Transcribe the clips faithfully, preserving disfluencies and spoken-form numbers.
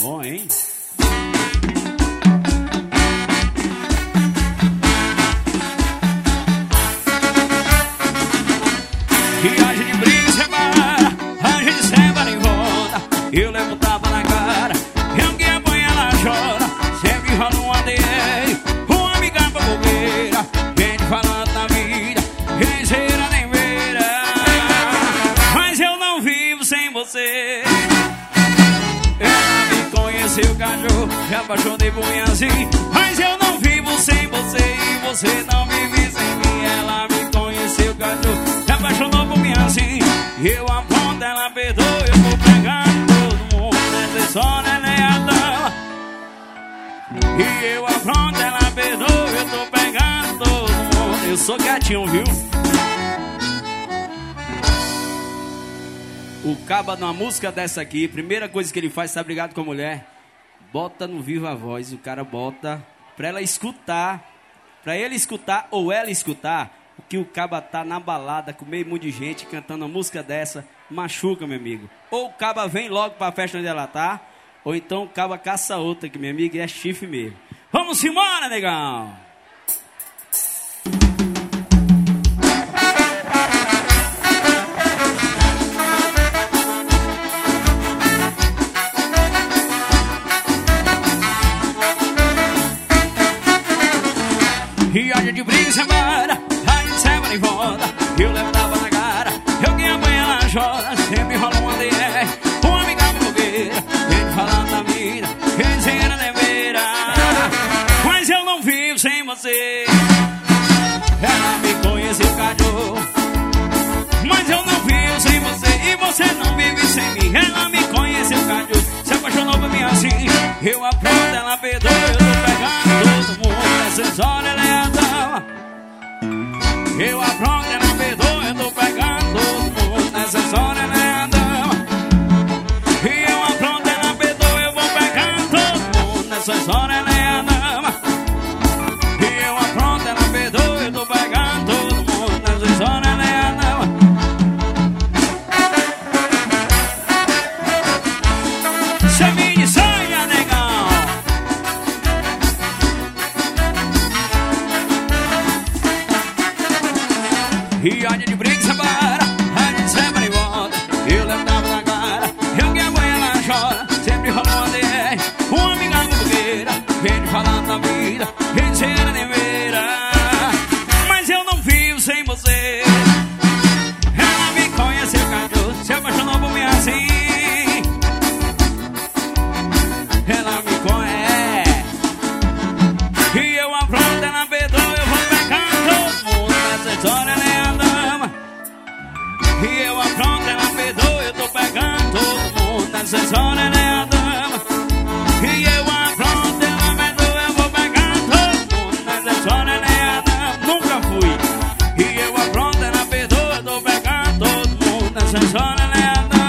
Bom, hein? Viagem de brisa, mar, a gente sempre em volta. Eu levo tapa na cara, eu que apanha, ela chora. Sempre rola um A D R, uma amiga pra bobeira. Gente falando na vida, renseira nem beira. Mas eu não vivo sem você. Ela me conheceu, cachorro, me apaixonei por mim assim. Mas eu não vivo sem você e você não vive sem mim. Ela me conheceu, cachorro, me apaixonou por mim assim. Eu aponto, ela perdoa, eu vou pegando todo mundo. Nessa história ela é a dama. E eu apronto, ela perdoa, eu tô pegando todo mundo. Eu sou gatinho, viu? O caba numa música dessa aqui, primeira coisa que ele faz, tá brigado com a mulher, bota no Viva Voz. O cara bota pra ela escutar, pra ele escutar ou ela escutar o que o caba tá na balada com meio mundo de gente cantando uma música dessa, machuca, meu amigo. Ou o caba vem logo pra festa onde ela tá, ou então o caba caça outra, que meu amigo é chifre mesmo. Vamos embora, negão! Viagem de brisa, mara, a gente sempre em volta. Eu levo tapa na cara, eu que apanha, ela chora. Sempre rola um A D R, uma amiga pra fogueira. Gente falando da vida, renseira neveira. Mas eu não vivo sem você. Ela me conheceu, cachorro, mas eu não vivo sem você e você não vive sem mim. Ela me conheceu, cachorro, se apaixonou por mim assim. Eu apronto, ela perdoa, eu tô pegando todo mundo. Nessas horas ela é a dama. Eu apronto, ela perdoa, eu tô pegando todo mundo. Nessas horas ela é a dama. E eu apronto, ela perdoa, eu vou pegando todo mundo. Nessas horas ela é a dama. E eu apronto, ela perdoa, eu tô pegando todo mundo. Nessas horas ela é a dama. Chaminho, saia, negão. Viagem de brisa, para, a gente sempre volta. Eu levo tapa na cara, eu que apanha, ela chora. Sempre rola um A D R, uma amiga com fogueira. Gente falando da vida, renseira neveira. Mas eu não vivo sem você. Ela me conheceu, cachorro, se apaixonou por mim assim. Ela me conhece e eu apronto, ela perdoa, eu vou pegando todo mundo. Nessa história ela é a dama. E eu apronto, ela perdoa, eu tô pegando todo mundo. Nessa história ela é a dama. E eu apronto, ela perdoa, eu vou pegando todo mundo. Nessa história ela é a dama. Nunca fui. E eu apronto, ela perdoa, eu tô pegando todo mundo. Nessa história ela é a dama.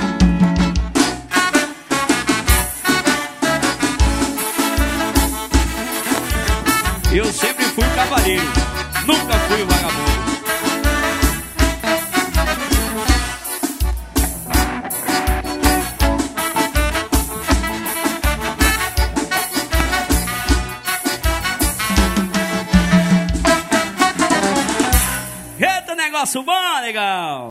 Eu sempre fui cavaleiro, nunca fui o vagabundo. Eita, negócio bom, legal!